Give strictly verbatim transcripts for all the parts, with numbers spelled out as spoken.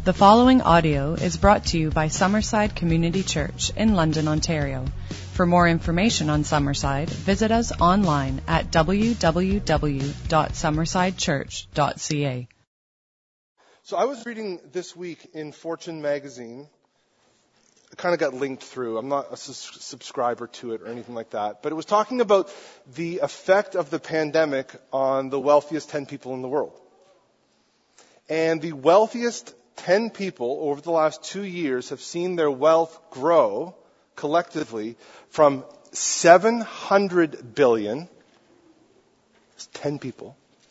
The following audio is brought to you by Summerside Community Church in London, Ontario. For more information on Summerside, visit us online at w w w dot summerside church dot c a. So I was reading this week in Fortune magazine. It kind of got linked through. I'm not a sus- subscriber to it or anything like that. But it was talking about the effect of the pandemic on the wealthiest ten people in the world. And the wealthiest ten people over the last two years have seen their wealth grow collectively from seven hundred billion, that's ten people,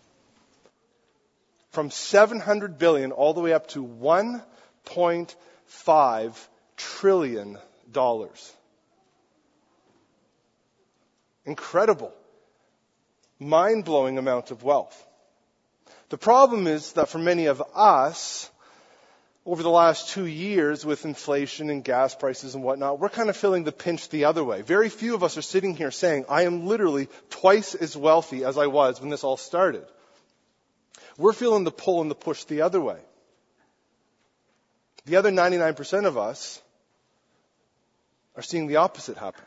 from seven hundred billion all the way up to one point five trillion dollars. Incredible, mind-blowing amount of wealth. The problem is that for many of us, over the last two years with inflation and gas prices and whatnot, we're kind of feeling the pinch the other way. Very few of us are sitting here saying, I am literally twice as wealthy as I was when this all started. We're feeling the pull and the push the other way. The other ninety-nine percent of us are seeing the opposite happen.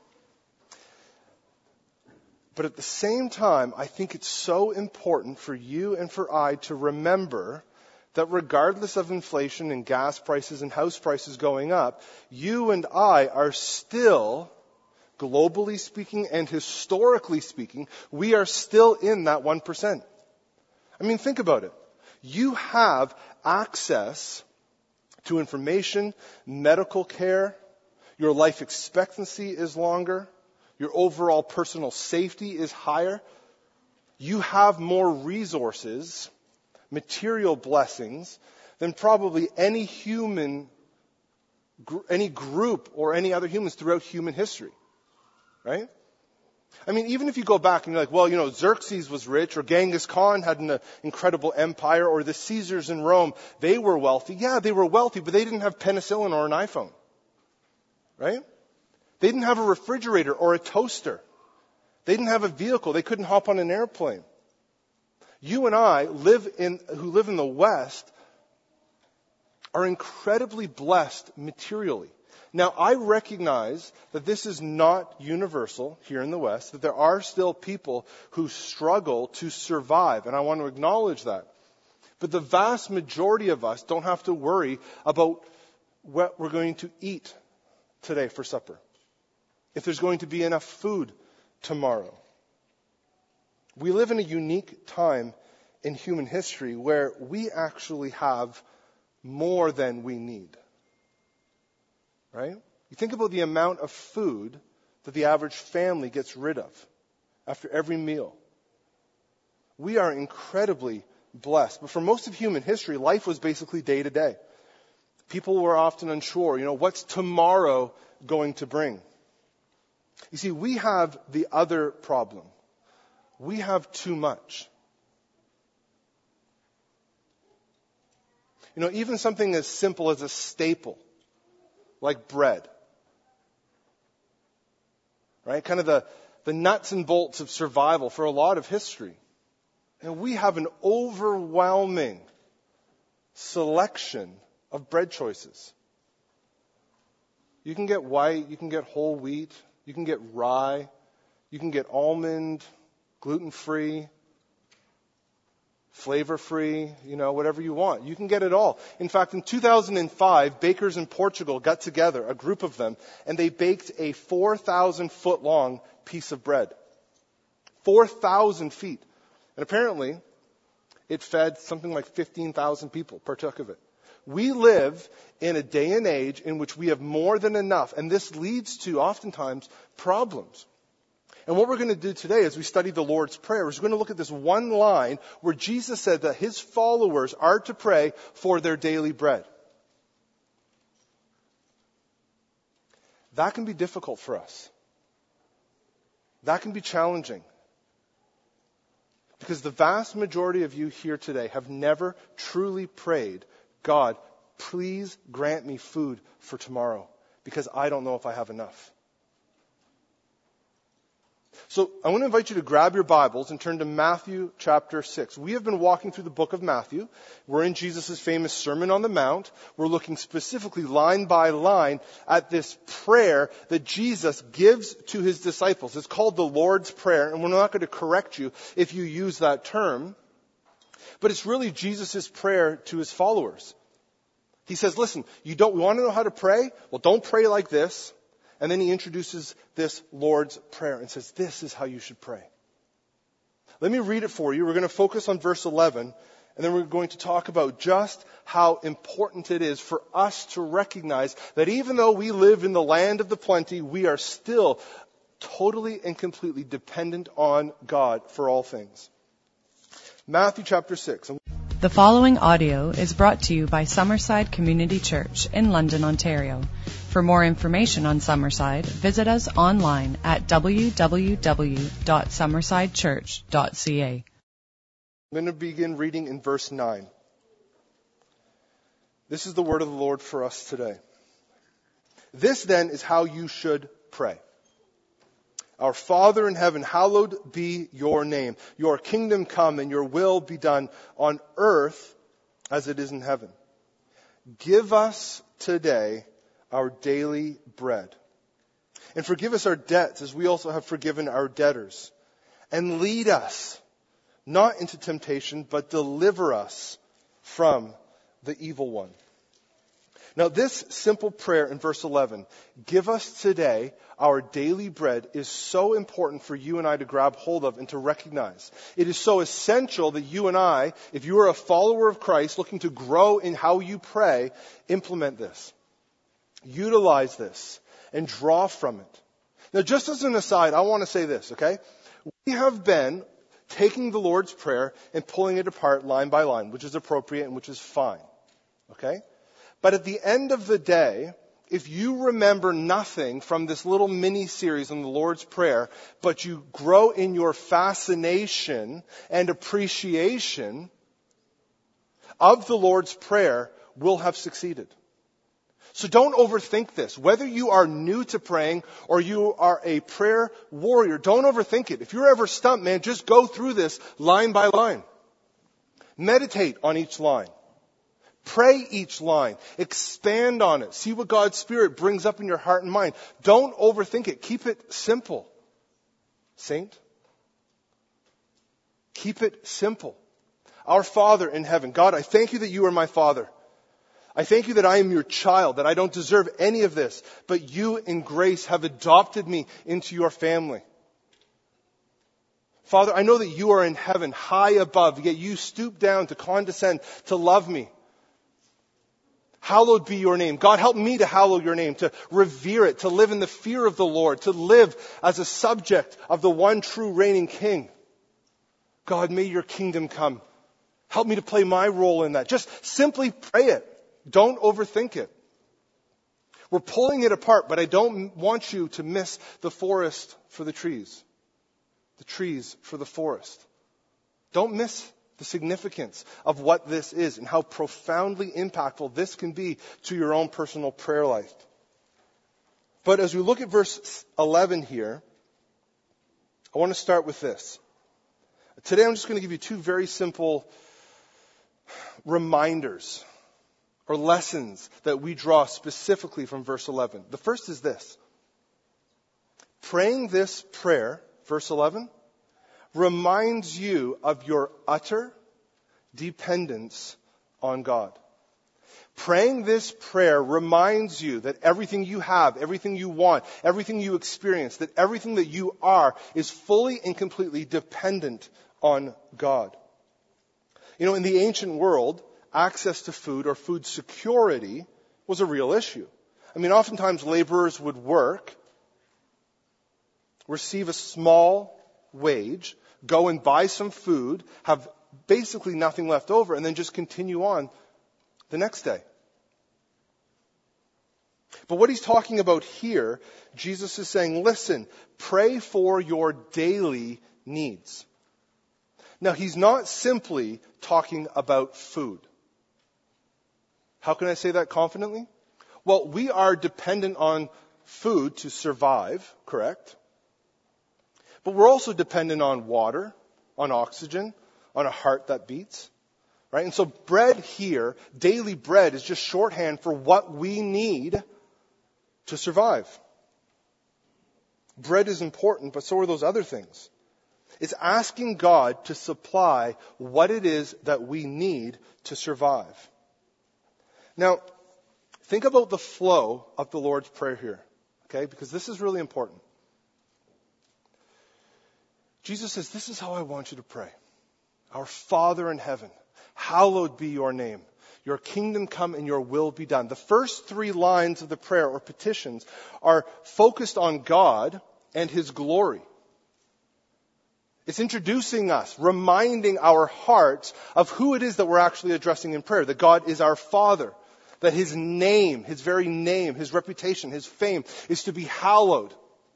But at the same time, I think it's so important for you and for I to remember that regardless of inflation and gas prices and house prices going up, you and I are still, globally speaking and historically speaking, we are still in that one percent. I mean, think about it. You have access to information, medical care, your life expectancy is longer, your overall personal safety is higher, you have more resources, material blessings, than probably any human, any group or any other humans throughout human history. Right? I mean, even if you go back and you're like, well, you know, Xerxes was rich, or Genghis Khan had an uh, incredible empire, or the Caesars in Rome, they were wealthy. Yeah, they were wealthy, but they didn't have penicillin or an iPhone. Right? They didn't have a refrigerator or a toaster. They didn't have a vehicle. They couldn't hop on an airplane. You and I live in, who live in the West, are incredibly blessed materially. Now, I recognize that this is not universal here in the West, that there are still people who struggle to survive, and I want to acknowledge that. But the vast majority of us don't have to worry about what we're going to eat today for supper, if there's going to be enough food tomorrow. We live in a unique time in human history where we actually have more than we need. Right? You think about the amount of food that the average family gets rid of after every meal. We are incredibly blessed. But for most of human history, life was basically day to day. People were often unsure, you know, what's tomorrow going to bring? You see, we have the other problem. We have too much. You know, even something as simple as a staple, like bread, right? Kind of the, the nuts and bolts of survival for a lot of history. And we have an overwhelming selection of bread choices. You can get white, you can get whole wheat, you can get rye, you can get almond, gluten-free, flavor-free, you know, whatever you want. You can get it all. In fact, in two thousand five, bakers in Portugal got together, a group of them, and they baked a four thousand foot long piece of bread. four thousand feet. And apparently, it fed something like fifteen thousand people, partook of it. We live in a day and age in which we have more than enough, and this leads to, oftentimes, problems. And what we're going to do today as we study the Lord's Prayer is we're going to look at this one line where Jesus said that his followers are to pray for their daily bread. That can be difficult for us. That can be challenging. Because the vast majority of you here today have never truly prayed, God, please grant me food for tomorrow, because I don't know if I have enough. So I want to invite you to grab your Bibles and turn to Matthew chapter six. We have been walking through the book of Matthew. We're in Jesus' famous Sermon on the Mount. We're looking specifically line by line at this prayer that Jesus gives to his disciples. It's called the Lord's Prayer, and we're not going to correct you if you use that term. But it's really Jesus' prayer to his followers. He says, listen, you don't you want to know how to pray? Well, don't pray like this. And then he introduces this Lord's Prayer and says, this is how you should pray. Let me read it for you. We're going to focus on verse eleven, and then we're going to talk about just how important it is for us to recognize that even though we live in the land of the plenty, we are still totally and completely dependent on God for all things. Matthew chapter six. The following audio is brought to you by Summerside Community Church in London, Ontario. For more information on Summerside, visit us online at w w w dot summerside church dot c a. I'm going to begin reading in verse nine. This is the word of the Lord for us today. This then is how you should pray. Our Father in heaven, hallowed be your name. Your kingdom come and your will be done on earth as it is in heaven. Give us today our daily bread. And forgive us our debts as we also have forgiven our debtors. And lead us not into temptation, but deliver us from the evil one. Now, this simple prayer in verse eleven, give us today our daily bread, is so important for you and I to grab hold of and to recognize. It is so essential that you and I, if you are a follower of Christ looking to grow in how you pray, implement this. Utilize this and draw from it. Now, just as an aside, I want to say this, okay? We have been taking the Lord's Prayer and pulling it apart line by line, which is appropriate and which is fine, okay? But at the end of the day, if you remember nothing from this little mini-series on the Lord's Prayer, but you grow in your fascination and appreciation of the Lord's Prayer, we'll have succeeded. So don't overthink this. Whether you are new to praying or you are a prayer warrior, don't overthink it. If you're ever stumped, man, just go through this line by line. Meditate on each line. Pray each line. Expand on it. See what God's Spirit brings up in your heart and mind. Don't overthink it. Keep it simple. Saint, keep it simple. Our Father in heaven. God, I thank you that you are my Father. I thank you that I am your child, that I don't deserve any of this, but you in grace have adopted me into your family. Father, I know that you are in heaven, high above, yet you stoop down to condescend, to love me. Hallowed be your name. God, help me to hallow your name, to revere it, to live in the fear of the Lord, to live as a subject of the one true reigning King. God, may your kingdom come. Help me to play my role in that. Just simply pray it. Don't overthink it. We're pulling it apart, but I don't want you to miss the forest for the trees. The trees for the forest. Don't miss the significance of what this is and how profoundly impactful this can be to your own personal prayer life. But as we look at verse eleven here, I want to start with this. Today I'm just going to give you two very simple reminders or lessons that we draw specifically from verse eleven. The first is this. Praying this prayer, verse eleven, reminds you of your utter dependence on God. Praying this prayer reminds you that everything you have, everything you want, everything you experience, that everything that you are is fully and completely dependent on God. You know, in the ancient world, access to food or food security was a real issue. I mean, oftentimes laborers would work, receive a small wage, go and buy some food, have basically nothing left over, and then just continue on the next day. But what he's talking about here, Jesus is saying, listen, pray for your daily needs. Now, he's not simply talking about food. How can I say that confidently? Well, we are dependent on food to survive, correct? But we're also dependent on water, on oxygen, on a heart that beats. Right? And so bread here, daily bread, is just shorthand for what we need to survive. Bread is important, but so are those other things. It's asking God to supply what it is that we need to survive. Now, think about the flow of the Lord's Prayer here, okay? Because this is really important. Jesus says, this is how I want you to pray. Our Father in heaven, hallowed be your name. Your kingdom come and your will be done. The first three lines of the prayer or petitions are focused on God and His glory. It's introducing us, reminding our hearts of who it is that we're actually addressing in prayer. That God is our Father. That His name, His very name, His reputation, His fame is to be hallowed.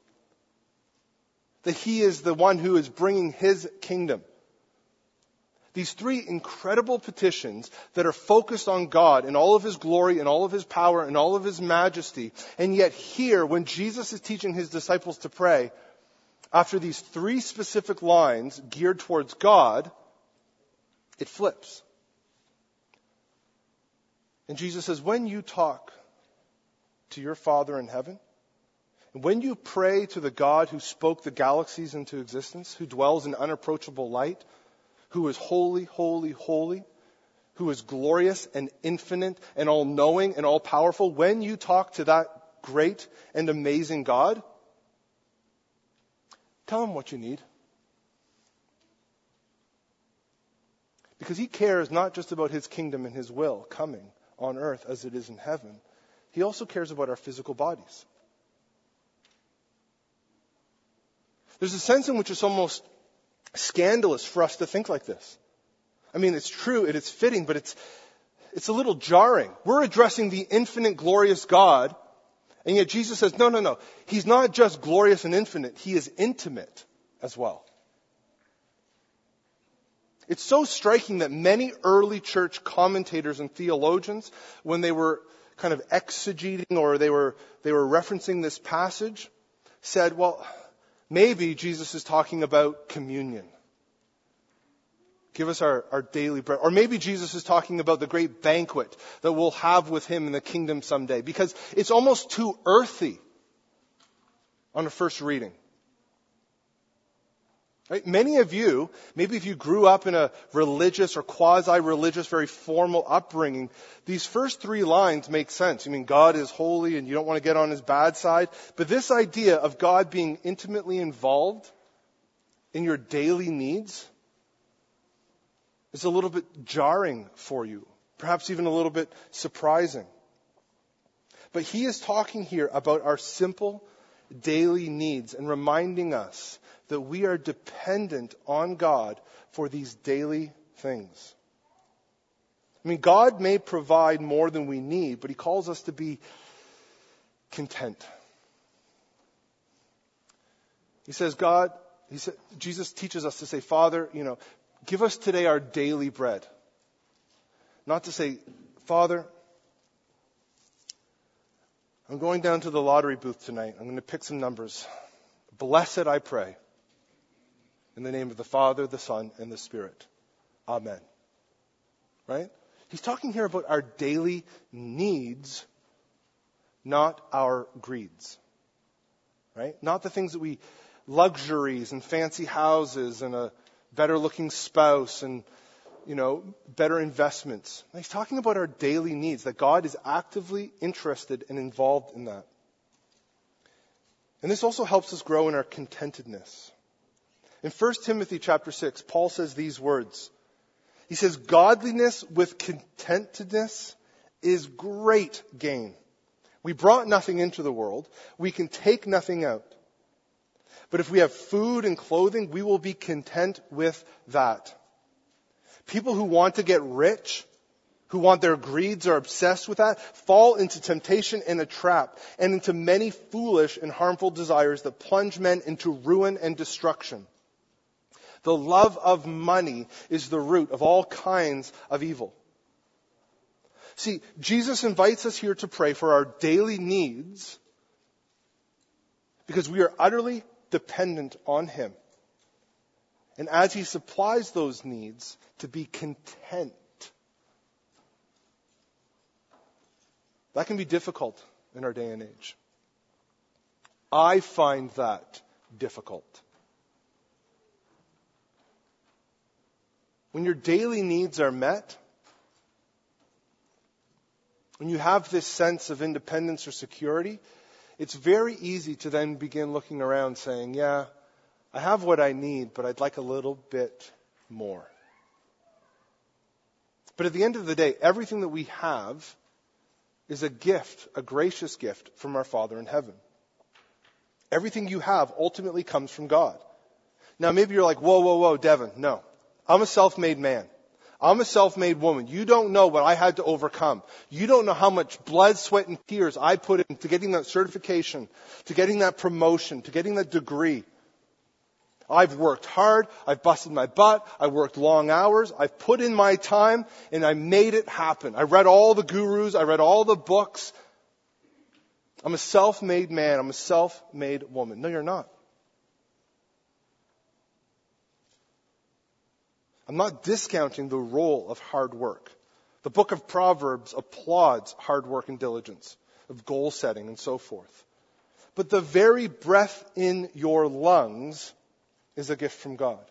That He is the one who is bringing His kingdom. These three incredible petitions that are focused on God and all of His glory and all of His power and all of His majesty. And yet here, when Jesus is teaching His disciples to pray, after these three specific lines geared towards God, it flips. And Jesus says, when you talk to your Father in heaven, and when you pray to the God who spoke the galaxies into existence, who dwells in unapproachable light, who is holy, holy, holy, who is glorious and infinite and all-knowing and all-powerful, when you talk to that great and amazing God, tell Him what you need. Because He cares not just about His kingdom and His will coming on earth as it is in heaven. He also cares about our physical bodies. There's a sense in which it's almost scandalous for us to think like this. I mean, it's true, it is fitting, but it's it's a little jarring. We're addressing the infinite, glorious God, and yet Jesus says, no, no, no. He's not just glorious and infinite. He is intimate as well. It's so striking that many early church commentators and theologians, when they were kind of exegeting or they were they were referencing this passage, said, well, maybe Jesus is talking about communion. Give us our, our daily bread. Or maybe Jesus is talking about the great banquet that we'll have with Him in the kingdom someday. Because it's almost too earthy on a first reading. Right? Many of you, maybe if you grew up in a religious or quasi-religious, very formal upbringing, these first three lines make sense. I mean, God is holy and you don't want to get on His bad side. But this idea of God being intimately involved in your daily needs is a little bit jarring for you. Perhaps even a little bit surprising. But He is talking here about our simple daily needs and reminding us that we are dependent on God for these daily things. I mean, God may provide more than we need, but He calls us to be content. He says, God, he said, Jesus teaches us to say, Father, you know, give us today our daily bread. Not to say, Father, I'm going down to the lottery booth tonight. I'm going to pick some numbers. Bless it, I pray. In the name of the Father, the Son, and the Spirit. Amen. Right? He's talking here about our daily needs, not our greeds. Right? Not the things that we, luxuries and fancy houses and a better looking spouse and, you know, better investments. He's talking about our daily needs, that God is actively interested and involved in that. And this also helps us grow in our contentedness. In First Timothy chapter six, Paul says these words. He says, godliness with contentedness is great gain. We brought nothing into the world. We can take nothing out. But if we have food and clothing, we will be content with that. People who want to get rich, who want their greeds, are obsessed with that, fall into temptation and a trap, and into many foolish and harmful desires that plunge men into ruin and destruction. The love of money is the root of all kinds of evil. See, Jesus invites us here to pray for our daily needs because we are utterly dependent on Him. And as he supplies those needs, to be content. That can be difficult in our day and age. I find that difficult. When your daily needs are met, when you have this sense of independence or security, it's very easy to then begin looking around saying, yeah, I have what I need, but I'd like a little bit more. But at the end of the day, everything that we have is a gift, a gracious gift from our Father in heaven. Everything you have ultimately comes from God. Now maybe you're like, whoa, whoa, whoa, Devin, no. I'm a self-made man. I'm a self-made woman. You don't know what I had to overcome. You don't know how much blood, sweat, and tears I put into getting that certification, to getting that promotion, to getting that degree. I've worked hard. I've busted my butt. I worked long hours. I've put in my time, and I made it happen. I read all the gurus. I read all the books. I'm a self-made man. I'm a self-made woman. No, you're not. I'm not discounting the role of hard work. The book of Proverbs applauds hard work and diligence, of goal setting and so forth. But the very breath in your lungs is a gift from God.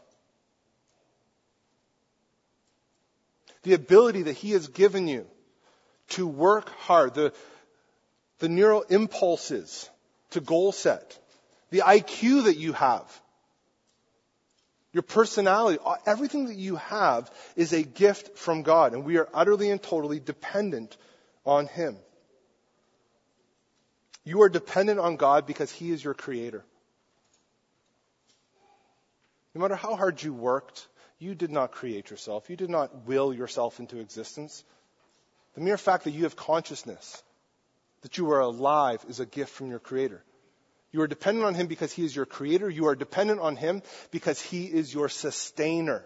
The ability that He has given you to work hard, the, the neural impulses to goal set, the I Q that you have, your personality, everything that you have is a gift from God, and we are utterly and totally dependent on Him. You are dependent on God because He is your creator. No matter how hard you worked, you did not create yourself. You did not will yourself into existence. The mere fact that you have consciousness, that you are alive, is a gift from your creator. You are dependent on Him because He is your creator. You are dependent on Him because He is your sustainer.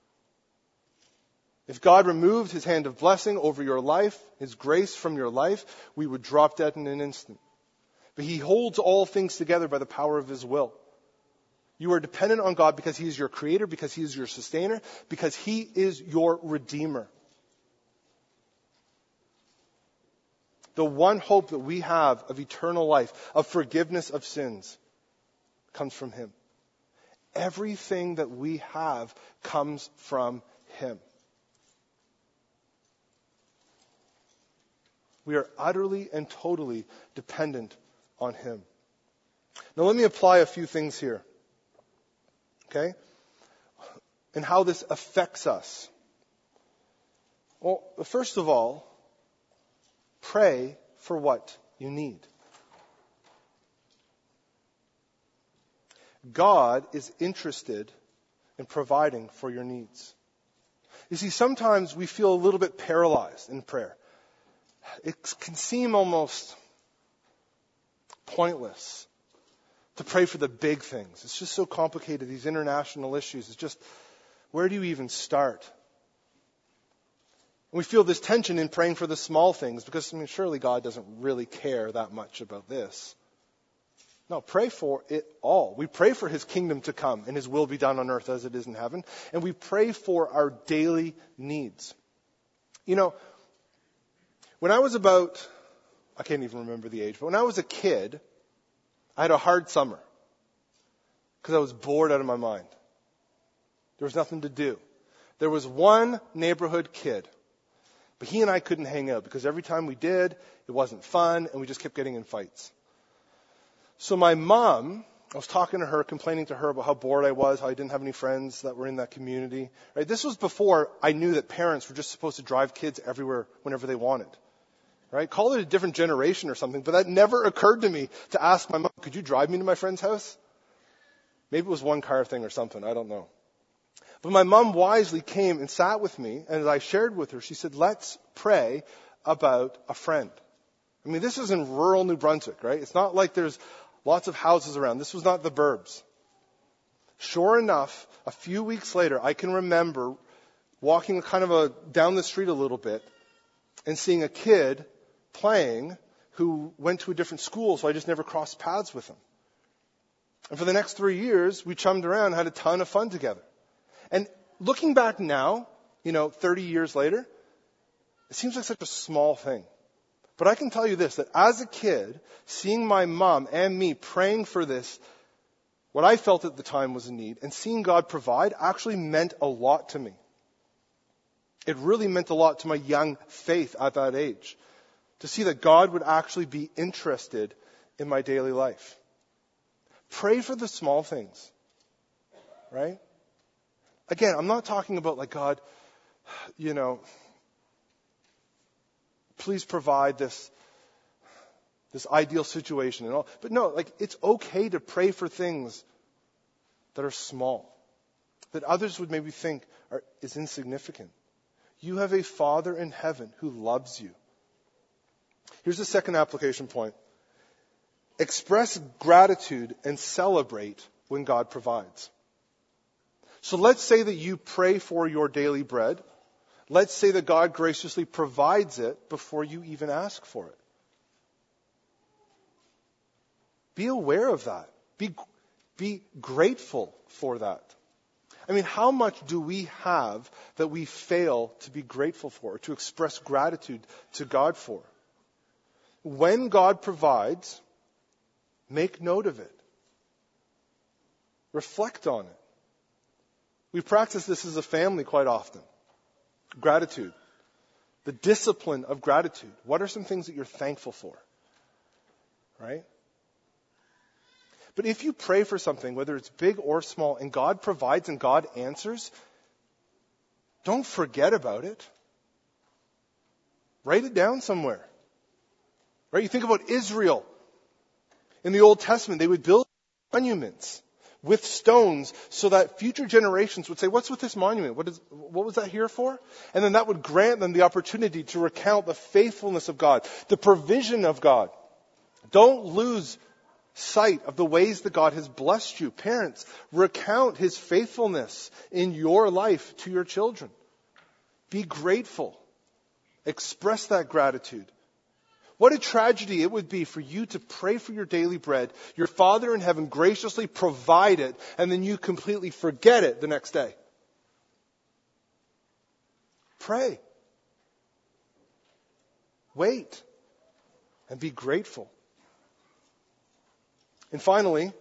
If God removed His hand of blessing over your life, His grace from your life, we would drop dead in an instant. But He holds all things together by the power of His will. You are dependent on God because He is your creator, because He is your sustainer, because He is your redeemer. The one hope that we have of eternal life, of forgiveness of sins, comes from Him. Everything that we have comes from Him. We are utterly and totally dependent on Him. Now let me apply a few things here. Okay? And how this affects us. Well, first of all, pray for what you need. God is interested in providing for your needs. You see, sometimes we feel a little bit paralyzed in prayer. It can seem almost pointless to pray for the big things. It's just so complicated, these international issues. It's just, where do you even start? We feel this tension in praying for the small things because, I mean, surely God doesn't really care that much about this. No, pray for it all. We pray for His kingdom to come and His will be done on earth as it is in heaven. And we pray for our daily needs. You know, when I was about, I can't even remember the age, but when I was a kid, I had a hard summer because I was bored out of my mind. There was nothing to do. There was one neighborhood kid. But he and I couldn't hang out because every time we did, it wasn't fun, and we just kept getting in fights. So my mom, I was talking to her, complaining to her about how bored I was, how I didn't have any friends that were in that community. Right? This was before I knew that parents were just supposed to drive kids everywhere whenever they wanted. Right? Call it a different generation or something, but that never occurred to me to ask my mom, could you drive me to my friend's house? Maybe it was one car thing or something, I don't know. But my mom wisely came and sat with me, and as I shared with her, she said, let's pray about a friend. I mean, this is in rural New Brunswick, right? It's not like there's lots of houses around. This was not the burbs. Sure enough, a few weeks later, I can remember walking kind of a, down the street a little bit and seeing a kid playing who went to a different school, so I just never crossed paths with him. And for the next three years, we chummed around, had a ton of fun together. And looking back now, you know, thirty years later, it seems like such a small thing. But I can tell you this, that as a kid, seeing my mom and me praying for this, what I felt at the time was a need, and seeing God provide actually meant a lot to me. It really meant a lot to my young faith at that age, to see that God would actually be interested in my daily life. Pray for the small things, right? Again, I'm not talking about like, God, you know, please provide this, this ideal situation and all. But no, like, it's okay to pray for things that are small, that others would maybe think are, is insignificant. You have a Father in heaven who loves you. Here's the second application point. Express gratitude and celebrate when God provides. So let's say that you pray for your daily bread. Let's say that God graciously provides it before you even ask for it. Be aware of that. Be, be grateful for that. I mean, how much do we have that we fail to be grateful for, to express gratitude to God for? When God provides, make note of it. Reflect on it. We practice this as a family quite often. Gratitude. The discipline of gratitude. What are some things that you're thankful for? Right? But if you pray for something, whether it's big or small, and God provides and God answers, don't forget about it. Write it down somewhere. Right? You think about Israel. In the Old Testament, they would build monuments with stones so that future generations would say, what's with this monument? What is, what was that here for? And then that would grant them the opportunity to recount the faithfulness of God, the provision of God. Don't lose sight of the ways that God has blessed you. Parents, recount His faithfulness in your life to your children. Be grateful. Express that gratitude. What a tragedy it would be for you to pray for your daily bread, your Father in heaven graciously provide it, and then you completely forget it the next day. Pray. Wait. And be grateful. And finally,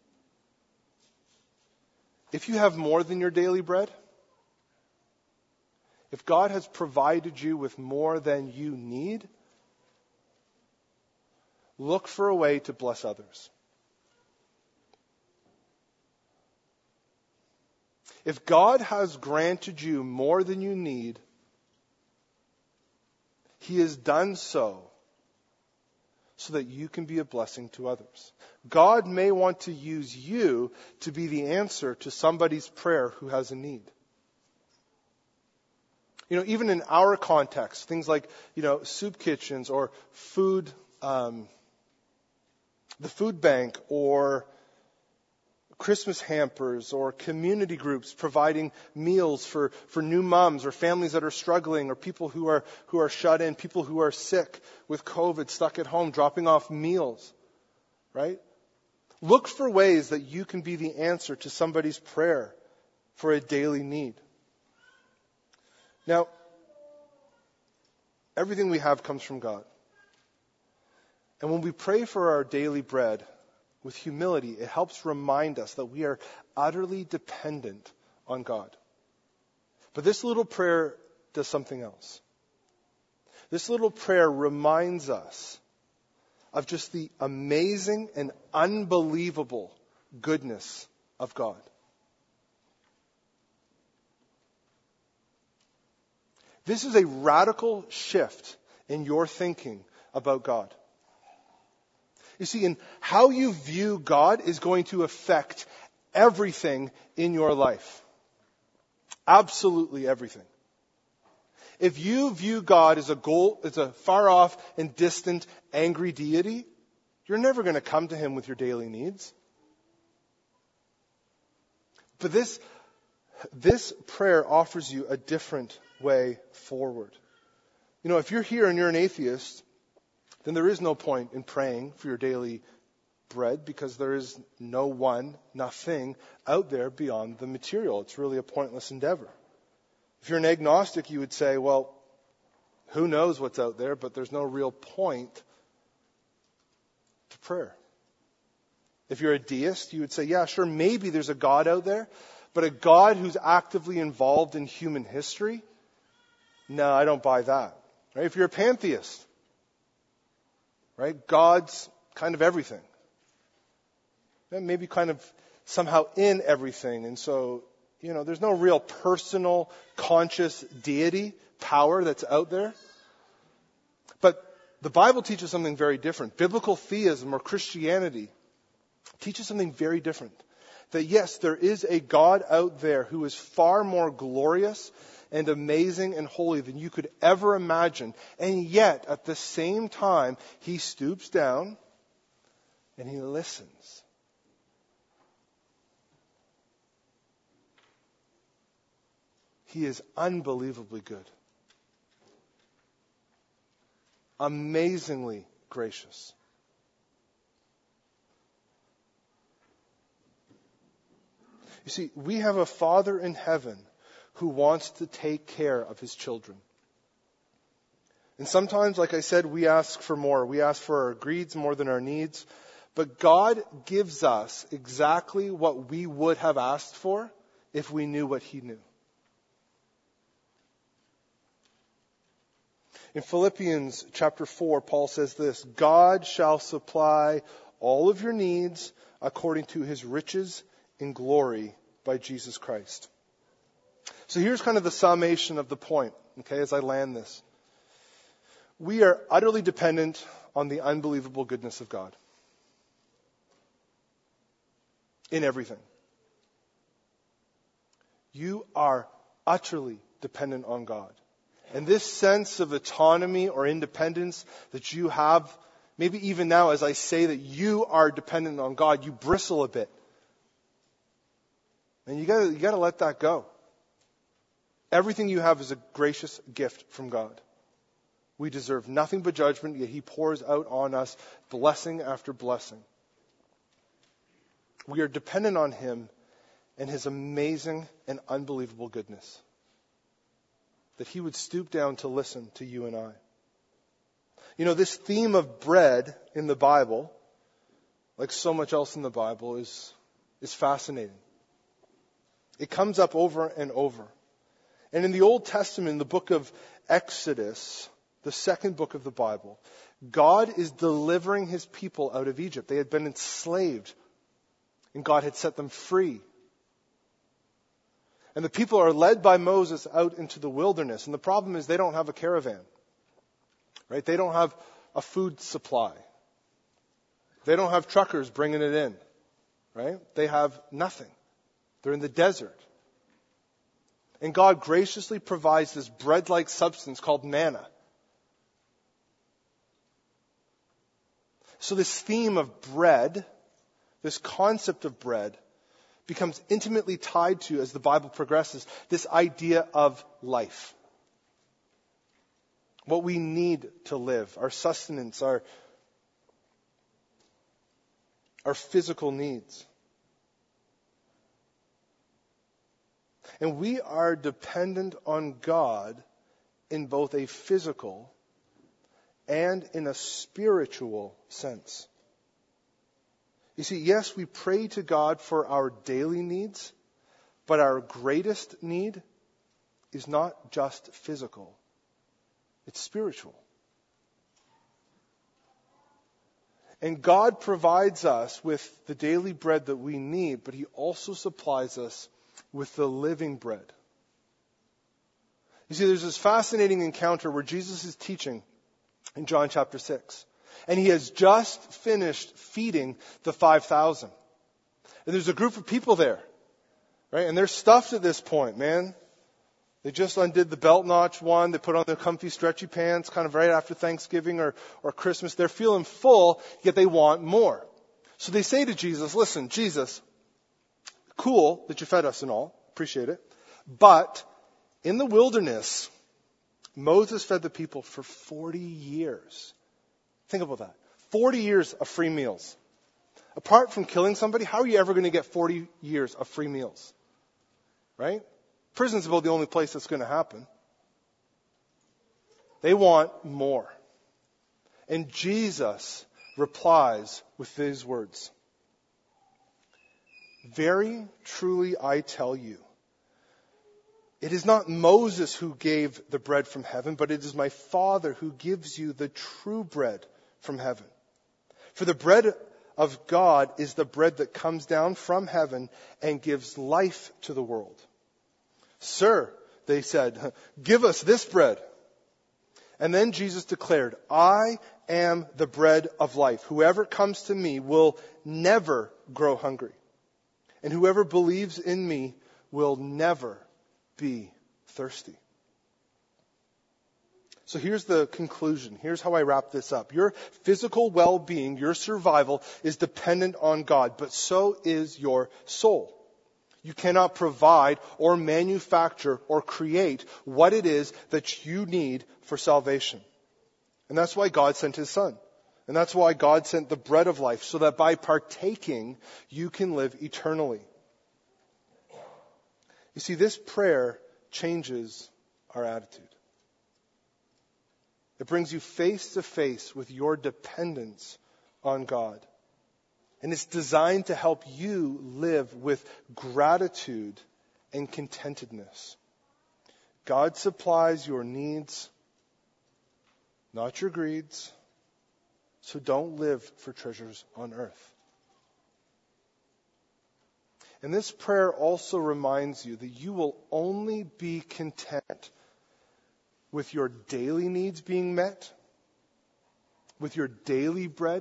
if you have more than your daily bread, if God has provided you with more than you need, look for a way to bless others. If God has granted you more than you need, He has done so so that you can be a blessing to others. God may want to use you to be the answer to somebody's prayer who has a need. You know, even in our context, things like, you know, soup kitchens or food, um, the food bank or Christmas hampers or community groups providing meals for, for new moms or families that are struggling or people who are who are shut in, people who are sick with COVID, stuck at home, dropping off meals, right? Look for ways that you can be the answer to somebody's prayer for a daily need. Now, everything we have comes from God. And when we pray for our daily bread, with humility, it helps remind us that we are utterly dependent on God. But this little prayer does something else. This little prayer reminds us of just the amazing and unbelievable goodness of God. This is a radical shift in your thinking about God. You see, in how you view God is going to affect everything in your life. Absolutely everything. If you view God as a goal, as a far off and distant, angry deity, you're never going to come to Him with your daily needs. But this, this prayer offers you a different way forward. You know, if you're here and you're an atheist, then there is no point in praying for your daily bread because there is no one, nothing out there beyond the material. It's really a pointless endeavor. If you're an agnostic, you would say, well, who knows what's out there, but there's no real point to prayer. If you're a deist, you would say, yeah, sure, maybe there's a God out there, but a God who's actively involved in human history? No, I don't buy that. Right? If you're a pantheist, right, God's kind of everything. Maybe kind of somehow in everything. And so, you know, there's no real personal, conscious deity power that's out there. But the Bible teaches something very different. Biblical theism or Christianity teaches something very different. That yes, there is a God out there who is far more glorious and amazing and holy than you could ever imagine. And yet, at the same time, he stoops down and he listens. He is unbelievably good. Amazingly gracious. You see, we have a Father in heaven who wants to take care of his children. And sometimes, like I said, we ask for more. We ask for our greeds more than our needs. But God gives us exactly what we would have asked for if we knew what he knew. In Philippians chapter four, Paul says this, God shall supply all of your needs according to his riches in glory by Jesus Christ. So here's kind of the summation of the point, okay, as I land this. We are utterly dependent on the unbelievable goodness of God. In everything. You are utterly dependent on God. And this sense of autonomy or independence that you have, maybe even now as I say that you are dependent on God, you bristle a bit. And you gotta, you gotta let that go. Everything you have is a gracious gift from God. We deserve nothing but judgment, yet he pours out on us blessing after blessing. We are dependent on him and his amazing and unbelievable goodness. That he would stoop down to listen to you and I. You know, this theme of bread in the Bible, like so much else in the Bible, is, is fascinating. It comes up over and over. And in the Old Testament, in the book of Exodus, the second book of the Bible, God is delivering his people out of Egypt. They had been enslaved, and God had set them free. And the people are led by Moses out into the wilderness. And the problem is they don't have a caravan. Right? They don't have a food supply. They don't have truckers bringing it in. Right? They have nothing. They're in the desert. And God graciously provides this bread-like substance called manna. So this theme of bread, this concept of bread, becomes intimately tied to, as the Bible progresses, this idea of life. What we need to live, our sustenance, our, our physical needs. And we are dependent on God in both a physical and in a spiritual sense. You see, yes, we pray to God for our daily needs, but our greatest need is not just physical. It's spiritual. And God provides us with the daily bread that we need, but he also supplies us with the living bread. You see, there's this fascinating encounter where Jesus is teaching in John chapter six. And he has just finished feeding the five thousand. And there's a group of people there, right? And they're stuffed at this point, man. They just undid the belt notch one. They put on their comfy, stretchy pants kind of right after Thanksgiving or, or Christmas. They're feeling full, yet they want more. So they say to Jesus, listen, Jesus, cool that you fed us and all. Appreciate it. But in the wilderness, Moses fed the people for forty years. Think about that. forty years of free meals. Apart from killing somebody, how are you ever going to get forty years of free meals? Right? Prison's about the only place that's going to happen. They want more. And Jesus replies with these words. Very truly I tell you, it is not Moses who gave the bread from heaven, but it is my Father who gives you the true bread from heaven. For the bread of God is the bread that comes down from heaven and gives life to the world. Sir, they said, give us this bread. And then Jesus declared, I am the bread of life. Whoever comes to me will never grow hungry. And whoever believes in me will never be thirsty. So here's the conclusion. Here's how I wrap this up. Your physical well-being, your survival is dependent on God, but so is your soul. You cannot provide or manufacture or create what it is that you need for salvation. And that's why God sent His Son. And that's why God sent the bread of life, so that by partaking, you can live eternally. You see, this prayer changes our attitude. It brings you face to face with your dependence on God. And it's designed to help you live with gratitude and contentedness. God supplies your needs, not your greeds. So don't live for treasures on earth. And this prayer also reminds you that you will only be content with your daily needs being met, with your daily bread,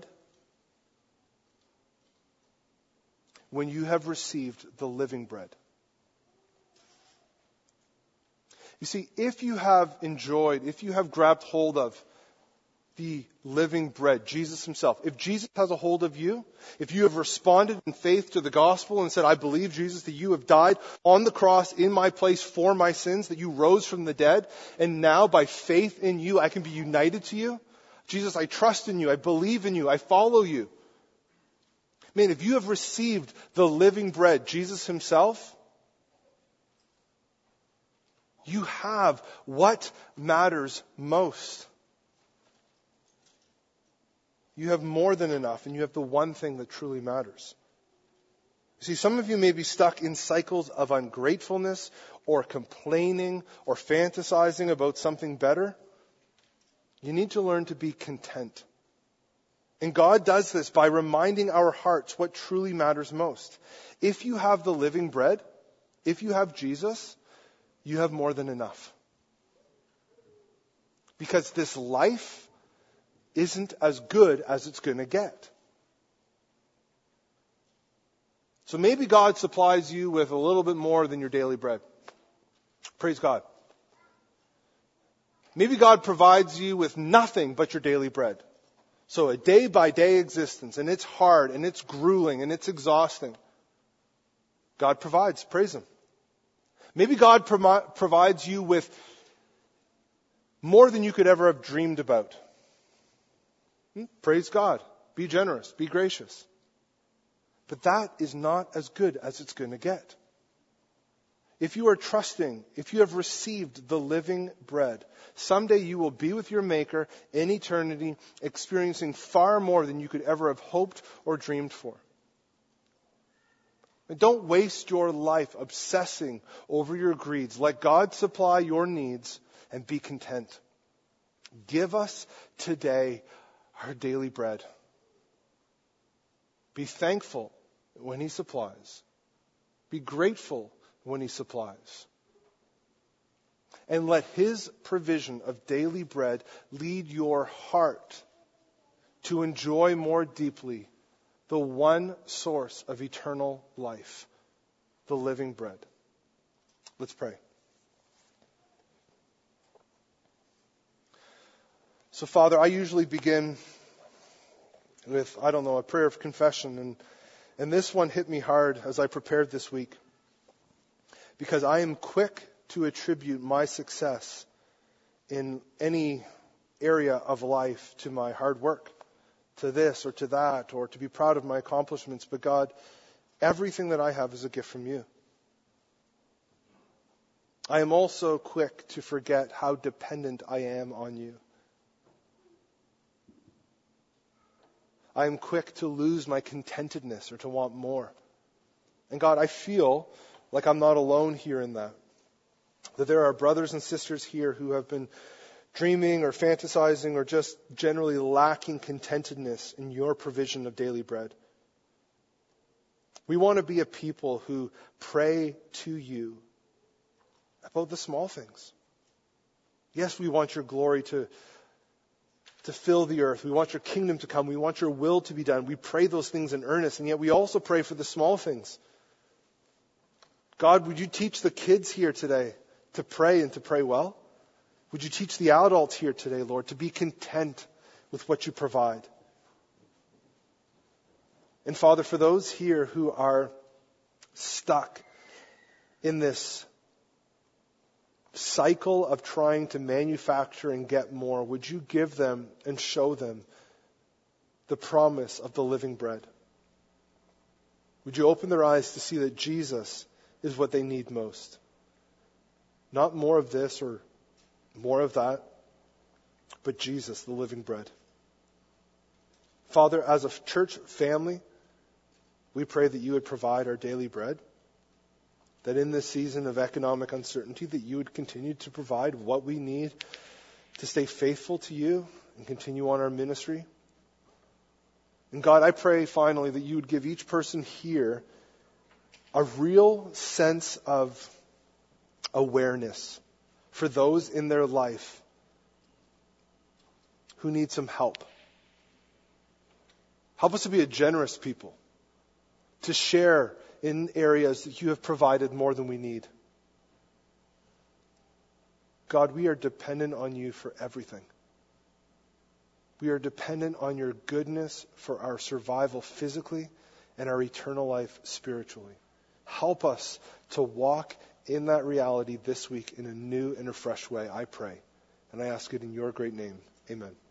when you have received the living bread. You see, if you have enjoyed, if you have grabbed hold of the living bread, Jesus Himself, if Jesus has a hold of you, if you have responded in faith to the gospel and said, I believe, Jesus, that you have died on the cross in my place for my sins, that you rose from the dead, and now by faith in you, I can be united to you. Jesus, I trust in you. I believe in you. I follow you. Man, if you have received the living bread, Jesus Himself, you have what matters most. You have more than enough, and you have the one thing that truly matters. You see, some of you may be stuck in cycles of ungratefulness or complaining or fantasizing about something better. You need to learn to be content. And God does this by reminding our hearts what truly matters most. If you have the living bread, if you have Jesus, you have more than enough. Because this life isn't as good as it's going to get. So maybe God supplies you with a little bit more than your daily bread. Praise God. Maybe God provides you with nothing but your daily bread. So a day-by-day existence, and it's hard, and it's grueling, and it's exhausting. God provides. Praise Him. Maybe God pro- provides you with more than you could ever have dreamed about. Praise God. Be generous. Be gracious. But that is not as good as it's going to get. If you are trusting, if you have received the living bread, someday you will be with your Maker in eternity, experiencing far more than you could ever have hoped or dreamed for. And don't waste your life obsessing over your greeds. Let God supply your needs and be content. Give us today our daily bread. Be thankful when He supplies. Be grateful when He supplies. And let His provision of daily bread lead your heart to enjoy more deeply the one source of eternal life, the living bread. Let's pray. So, Father, I usually begin with, I don't know, a prayer of confession. And, and this one hit me hard as I prepared this week. Because I am quick to attribute my success in any area of life to my hard work, to this or to that, or to be proud of my accomplishments. But God, everything that I have is a gift from you. I am also quick to forget how dependent I am on you. I am quick to lose my contentedness or to want more. And God, I feel like I'm not alone here in that. That there are brothers and sisters here who have been dreaming or fantasizing or just generally lacking contentedness in your provision of daily bread. We want to be a people who pray to you about the small things. Yes, we want your glory to, to fill the earth. We want your kingdom to come. We want your will to be done. We pray those things in earnest, and yet we also pray for the small things. God, would you teach the kids here today to pray and to pray well? Would you teach the adults here today, Lord, to be content with what you provide? And Father, for those here who are stuck in this cycle of trying to manufacture and get more, would you give them and show them the promise of the living bread? Would you open their eyes to see that Jesus is what they need most? Not more of this or more of that, but Jesus, the living bread. Father, as a church family, we pray that you would provide our daily bread. That in this season of economic uncertainty, that you would continue to provide what we need to stay faithful to you and continue on our ministry. And God, I pray finally that you would give each person here a real sense of awareness for those in their life who need some help. Help us to be a generous people, to share in areas that you have provided more than we need. God, we are dependent on you for everything. We are dependent on your goodness for our survival physically and our eternal life spiritually. Help us to walk in that reality this week in a new and a fresh way, I pray. And I ask it in your great name. Amen.